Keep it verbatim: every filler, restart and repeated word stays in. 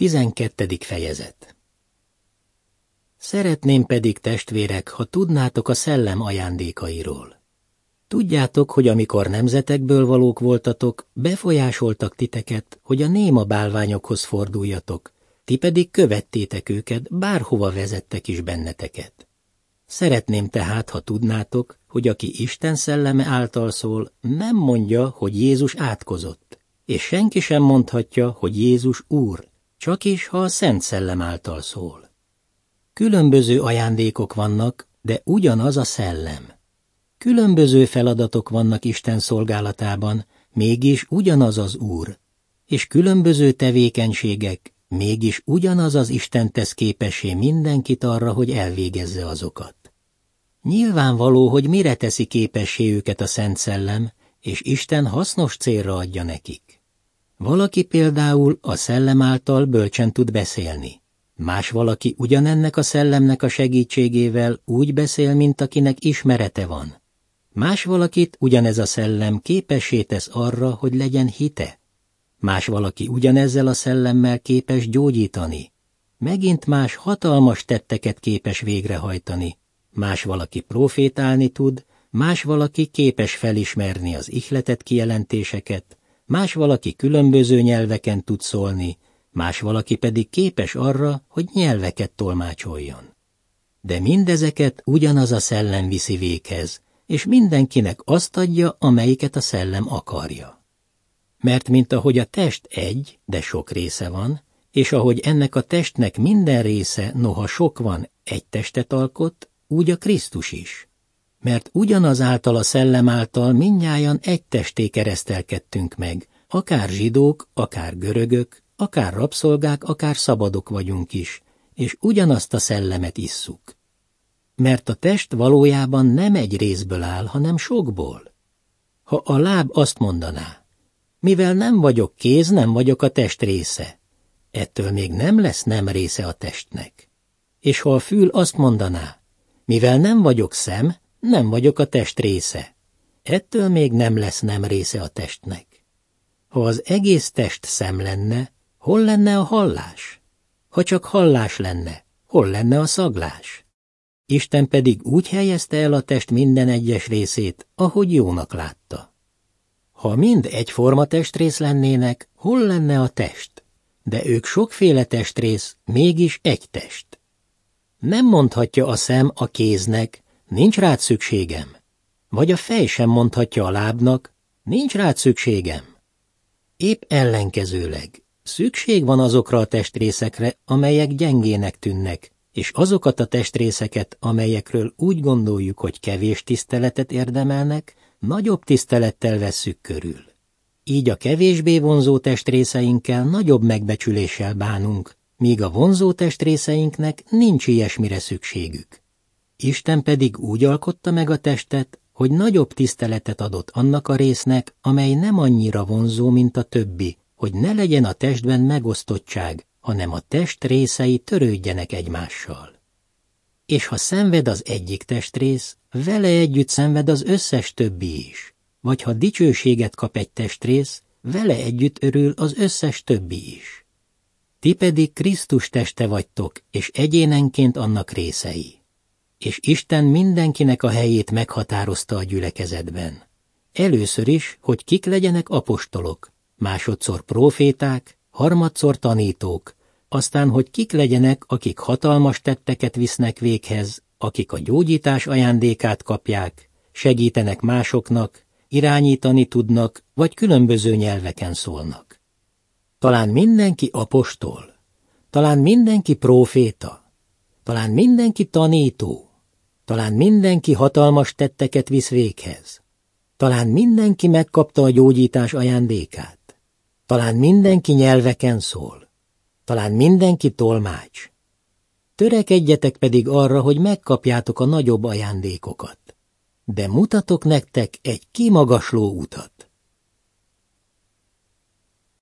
Tizenkettedik fejezet. Szeretném pedig, testvérek, ha tudnátok a szellem ajándékairól. Tudjátok, hogy amikor nemzetekből valók voltatok, befolyásoltak titeket, hogy a néma bálványokhoz forduljatok, ti pedig követtétek őket, bárhova vezettek is benneteket. Szeretném tehát, ha tudnátok, hogy aki Isten szelleme által szól, nem mondja, hogy Jézus átkozott, és senki sem mondhatja, hogy Jézus Úr, csak is, ha a Szent Szellem által szól. Különböző ajándékok vannak, de ugyanaz a szellem. Különböző feladatok vannak Isten szolgálatában, mégis ugyanaz az Úr, és különböző tevékenységek, mégis ugyanaz az Isten tesz képessé mindenkit arra, hogy elvégezze azokat. Nyilvánvaló, hogy mire teszi képessé őket a Szent Szellem, és Isten hasznos célra adja nekik. Valaki például a szellem által bölcsen tud beszélni. Más valaki ugyanennek a szellemnek a segítségével úgy beszél, mint akinek ismerete van. Más valakit ugyanez a szellem képessé tesz arra, hogy legyen hite. Más valaki ugyanezzel a szellemmel képes gyógyítani. Megint más hatalmas tetteket képes végrehajtani. Más valaki profétálni tud, más valaki képes felismerni az ihletett kijelentéseket, más valaki különböző nyelveken tud szólni, más valaki pedig képes arra, hogy nyelveket tolmácsoljon. De mindezeket ugyanaz a szellem viszi véghez, és mindenkinek azt adja, amelyiket a szellem akarja. Mert mint ahogy a test egy, de sok része van, és ahogy ennek a testnek minden része, noha sok van, egy testet alkot, úgy a Krisztus is. Mert ugyanaz által a szellem által mindnyájan egy testé keresztelkedtünk meg, akár zsidók, akár görögök, akár rabszolgák, akár szabadok vagyunk is, és ugyanazt a szellemet isszuk. Mert a test valójában nem egy részből áll, hanem sokból. Ha a láb azt mondaná, mivel nem vagyok kéz, nem vagyok a test része, ettől még nem lesz nem része a testnek. És ha a fül azt mondaná, mivel nem vagyok szem, nem vagyok a test része, ettől még nem lesz nem része a testnek. Ha az egész test szem lenne, hol lenne a hallás? Ha csak hallás lenne, hol lenne a szaglás? Isten pedig úgy helyezte el a test minden egyes részét, ahogy jónak látta. Ha mind egyforma testrész lennének, hol lenne a test? De ők sokféle testrész, mégis egy test. Nem mondhatja a szem a kéznek, nincs rád szükségem. Vagy a fej sem mondhatja a lábnak, nincs rád szükségem. Épp ellenkezőleg, szükség van azokra a testrészekre, amelyek gyengének tűnnek, és azokat a testrészeket, amelyekről úgy gondoljuk, hogy kevés tiszteletet érdemelnek, nagyobb tisztelettel vesszük körül. Így a kevésbé vonzó testrészeinkkel nagyobb megbecsüléssel bánunk, míg a vonzó testrészeinknek nincs ilyesmire szükségük. Isten pedig úgy alkotta meg a testet, hogy nagyobb tiszteletet adott annak a résznek, amely nem annyira vonzó, mint a többi, hogy ne legyen a testben megosztottság, hanem a test részei törődjenek egymással. És ha szenved az egyik testrész, vele együtt szenved az összes többi is, vagy ha dicsőséget kap egy testrész, vele együtt örül az összes többi is. Ti pedig Krisztus teste vagytok, és egyénenként annak részei. És Isten mindenkinek a helyét meghatározta a gyülekezetben. Először is, hogy kik legyenek apostolok, másodszor próféták, harmadszor tanítók, aztán, hogy kik legyenek, akik hatalmas tetteket visznek véghez, akik a gyógyítás ajándékát kapják, segítenek másoknak, irányítani tudnak, vagy különböző nyelveken szólnak. Talán mindenki apostol, talán mindenki próféta, talán mindenki tanító, talán mindenki hatalmas tetteket visz véghez, talán mindenki megkapta a gyógyítás ajándékát, talán mindenki nyelveken szól, talán mindenki tolmács. Törekedjetek pedig arra, hogy megkapjátok a nagyobb ajándékokat, de mutatok nektek egy kimagasló utat.